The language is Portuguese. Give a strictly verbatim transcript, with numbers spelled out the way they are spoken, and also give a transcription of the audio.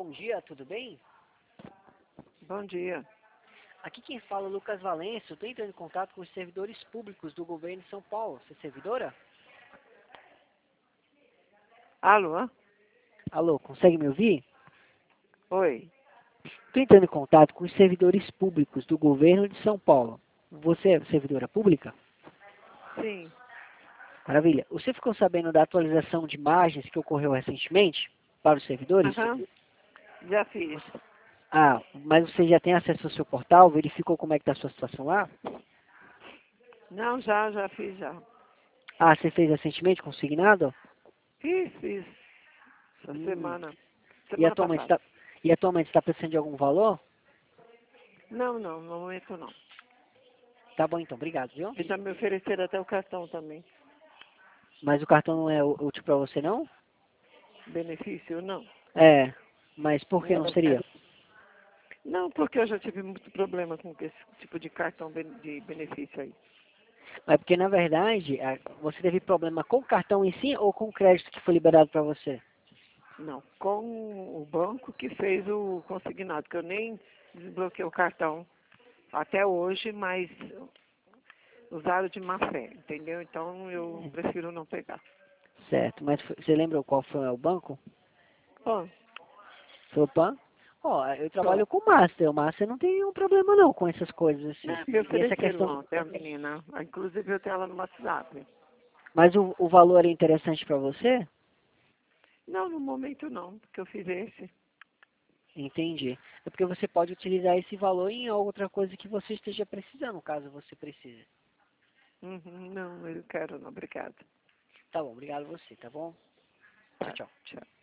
bom dia, tudo bem? Bom dia. Aqui quem fala é Lucas Valenço. Estou entrando em contato com os servidores públicos do governo de São Paulo. Você é servidora? Alô? Alô, consegue me ouvir? Oi. Estou entrando em contato com os servidores públicos do governo de São Paulo. Você é servidora pública? Sim. Maravilha. Você ficou sabendo da atualização de imagens que ocorreu recentemente para os servidores? Aham. Já fiz. Ah, mas você já tem acesso ao seu portal? Verificou como é que está a sua situação lá? Não, já, já fiz já. Ah, você fez recentemente, consignado? Fiz, fiz. Essa Hum. semana. E Semana atualmente passada. está e atualmente está precisando de algum valor? Não, não, no momento não. Tá bom então, obrigado, viu? E já me ofereceram até o cartão também. Mas o cartão não é útil para você, não? Benefício, não. É, mas por que Não, não seria? não, porque eu já tive muito problema com esse tipo de cartão ben- de benefício aí. É porque, na verdade, a- você teve problema com o cartão em si ou com o crédito que foi liberado para você? Não, com o banco que fez o consignado, que eu nem desbloqueei o cartão até hoje, mas usaram de má fé, entendeu? Então eu prefiro não pegar. Certo, mas foi- você lembra qual foi o banco? Bom, Foi o Pan? Ó, eu só. trabalho com o Master. O Master não tem nenhum problema não com essas coisas assim. É, me E essa ofereceram questão... ontem a menina. Inclusive eu tenho ela no WhatsApp. Mas o, o valor é interessante para você? Não, no momento não, porque eu fiz esse. Entendi. É porque você pode utilizar esse valor em outra coisa que você esteja precisando, caso você precise. Uhum, não, eu quero não, obrigada. Tá bom, obrigado a você, tá bom? Tchau, Tá, tchau. tchau.